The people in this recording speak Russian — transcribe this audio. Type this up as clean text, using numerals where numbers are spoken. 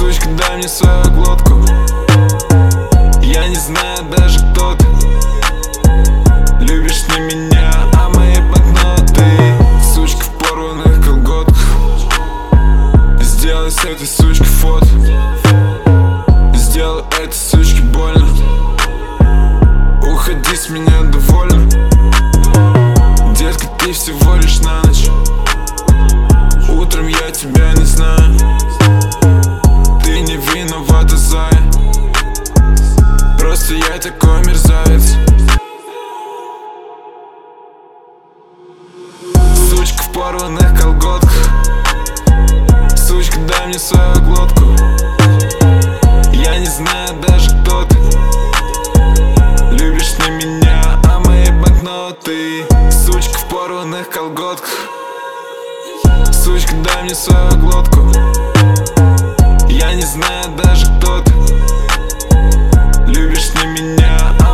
Сучка, дай мне свою глотку. Я не знаю даже, кто ты. Любишь не меня, а мои банкноты. Сучка в порванных колготках. Сделай с этой сучкой фото. Сделай этой сучке больно. Уходи с меня довольно. Детка, ты всего лишь на ночь. Утром я тебя не знаю. Ты не виновата, зая. Просто я такой мерзавец. Сучка в порванных колготках. Сучка, дай мне свою глотку. Я не знаю даже, кто ты. Любишь не меня, а мои банкноты. Сучка в порванных колготках. Сучка, дай мне свою глотку. Я не знаю даже, кто ты. Любишь не меня, а